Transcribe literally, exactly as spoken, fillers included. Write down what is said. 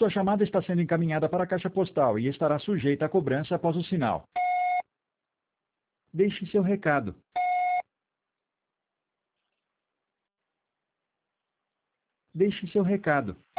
Sua chamada está sendo encaminhada para a caixa postal e estará sujeita a cobrança após o sinal. Deixe seu recado. Deixe seu recado.